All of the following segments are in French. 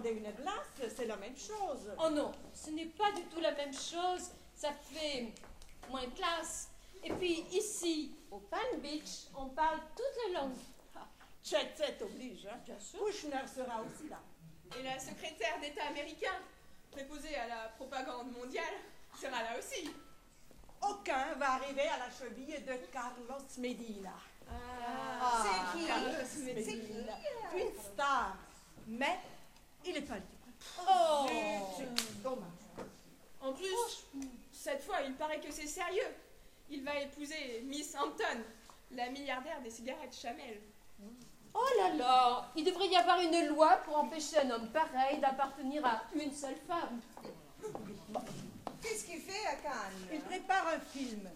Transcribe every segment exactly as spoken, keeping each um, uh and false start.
commander une glace, c'est la même chose. Oh non, ce n'est pas du tout la même chose. Ça fait moins classe. Et puis ici, au Palm Beach, on parle toutes les langues. Jet set oblige, hein. Bien sûr. Kushner sera aussi là. Et la secrétaire d'État américain, préposée à la propagande mondiale, sera là aussi. Aucun va arriver à la cheville de Carlos Medina. Ah, c'est qui Carlos Medina. Medina. Une star. Mais il est pas libre. Oh, C'est dommage. En plus, cette fois, il paraît que c'est sérieux. Il va épouser Miss Hampton, la milliardaire des cigarettes Chamel. oh là là, il devrait y avoir une loi pour empêcher un homme pareil d'appartenir à une seule femme. Qu'est-ce qu'il fait à Cannes? Il prépare un film.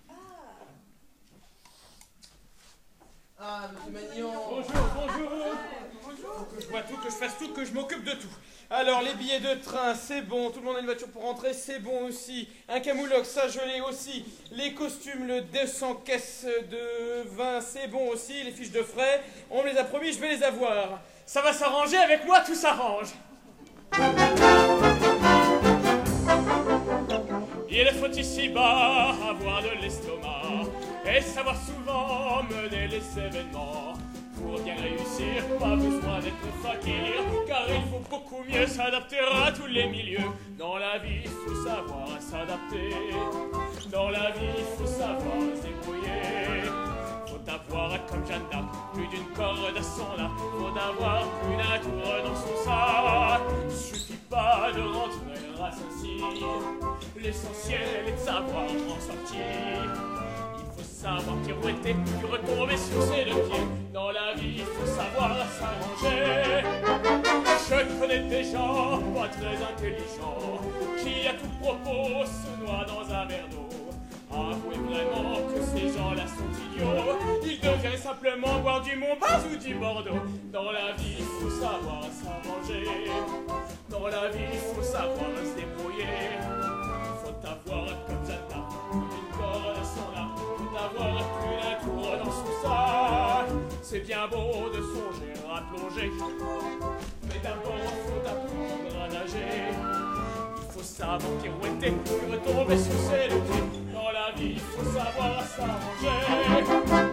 Ah, monsieur Magnon. Bonjour, bonjour. Bonjour. Que je vois tout, que je fasse tout, que je m'occupe de tout. Alors, les billets de train, c'est bon. Tout le monde a une voiture pour rentrer, c'est bon aussi. Un camoulox, ça je l'ai aussi. Les costumes, le deux cents caisses de vin, c'est bon aussi. Les fiches de frais, on me les a promis, je vais les avoir. Ça va s'arranger, avec moi tout s'arrange. Il faut ici-bas avoir de l'estomac et savoir souvent mener les événements. Pour bien réussir, pas besoin d'être fakir, car il faut beaucoup mieux s'adapter à tous les milieux. Dans la vie, il faut savoir s'adapter. Dans la vie, il faut savoir se débrouiller. Faut avoir, comme Jeanne d'Arc, plus d'une corde à son arc. Faut avoir plus d'un tour dans son sac. Suffit pas de rentrer à Saint-Cyr. L'essentiel est de savoir en sortir. Il faut savoir pirouetter, puis retomber sur ses deux pieds. Dans la vie, il faut savoir s'arranger. Je connais des gens pas très intelligents qui à tout propos se noient dans un verre d'eau. Avouez vraiment que ces gens-là sont idiots. Ils devraient simplement boire du Montbaz ou du Bordeaux. Dans la vie, il faut savoir s'arranger. Dans la vie, il faut savoir se débrouiller. Faut avoir comme Jeanne d'Arc une corde à son arc. Faut avoir plus d'un tour dans son sac. C'est bien beau de songer à plonger, mais d'abord faut apprendre à nager. Il faut savoir pirouetter, puis retomber sur ses deux pieds. Dans la vie, il faut savoir s'arranger.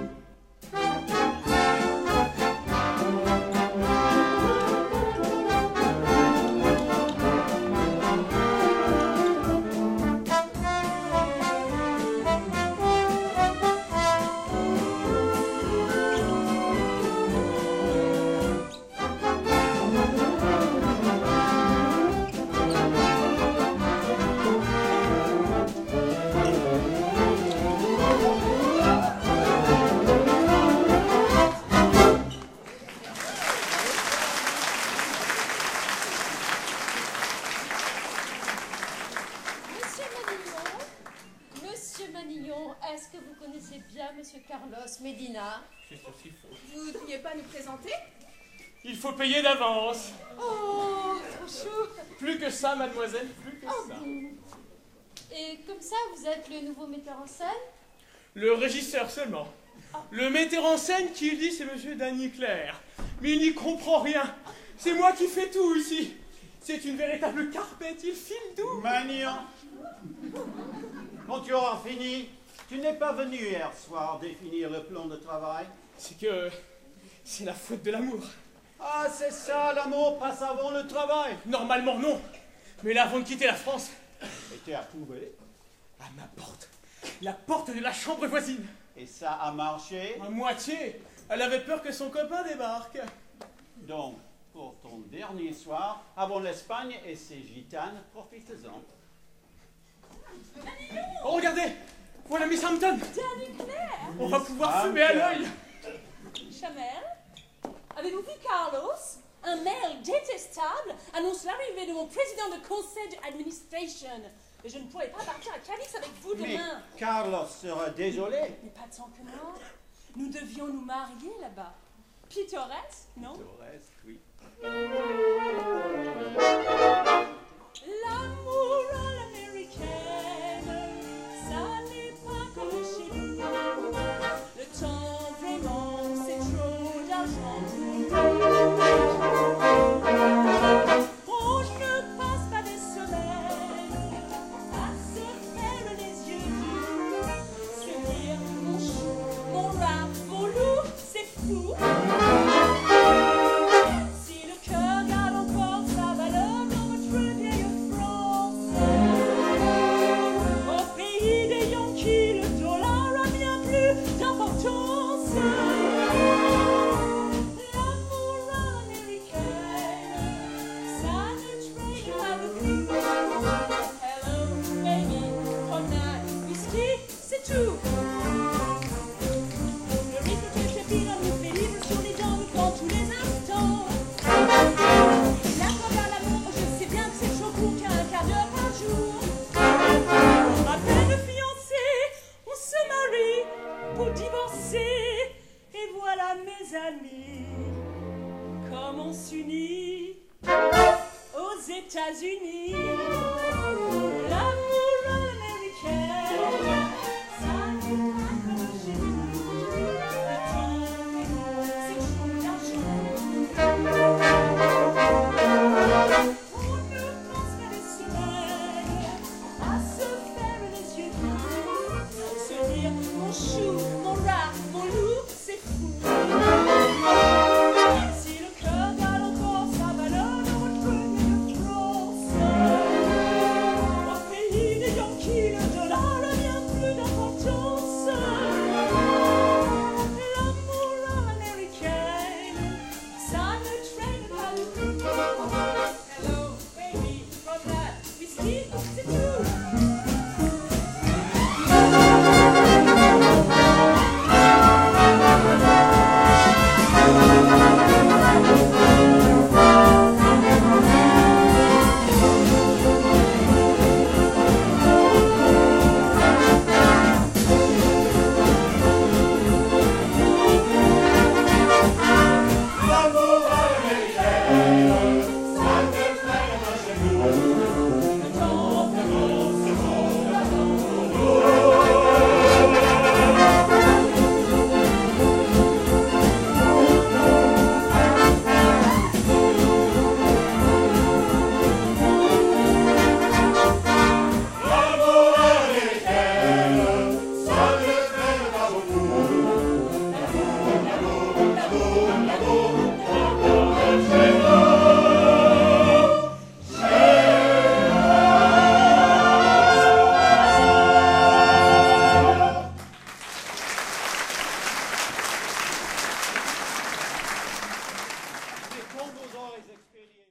Medina. C'est aussi faux. Vous ne voudriez pas nous présenter? Il faut payer d'avance. Oh, trop chaud. Plus que ça, mademoiselle, plus que oh, ça. Et comme ça, vous êtes le nouveau metteur en scène? Le régisseur seulement. Oh. Le metteur en scène qui dit, c'est monsieur Danny Claire. Mais il n'y comprend rien. C'est moi qui fais tout ici. C'est une véritable carpette, il file doux. Magnon, quand tu auras fini, tu n'es pas venu hier soir définir le plan de travail. C'est que c'est la faute de l'amour. Ah, c'est ça, l'amour passe avant le travail. Normalement, non. Mais là, avant de quitter la France... Et tu as trouvé? À ma porte. La porte de la chambre voisine. Et ça a marché? À moitié. Elle avait peur que son copain débarque. Donc, pour ton dernier soir, avant l'Espagne et ses gitanes, profite-en. Oh, regardez! Voilà Miss Hampton! Danny Claire! On va pouvoir fumer à l'œil! Chamel, avez-vous vu Carlos? Un mail détestable annonce l'arrivée de mon président de conseil d'administration. Et je ne pourrai pas partir à Cadiz avec vous demain. Mais Carlos sera désolé. Mais pas tant que non. Nous devions nous marier là-bas. Pittoresque, non? Pittoresque, oui. L'amour à l'américaine, ça n'est pas comme chez nous. Le temps vraiment, c'est trop d'argent pour nous. États-Unis. L'amour américain, ça nous traîne chez nous. Le temps, c'est chaud d'argent. On ne pense qu'à des semaines à se faire les yeux doux, se dire mon chou, mon rat, mon loup, c'est fou. Si le cœur bat encore, ça ballonne au truc de France. Au pays des Yankees, le dollar n'a plus d'importance. L'amour américain, ça ne traîne pas du tout. Hello, baby, from that whiskey, c'est tout. L'amour américain, ça ne traîne pas chez nous.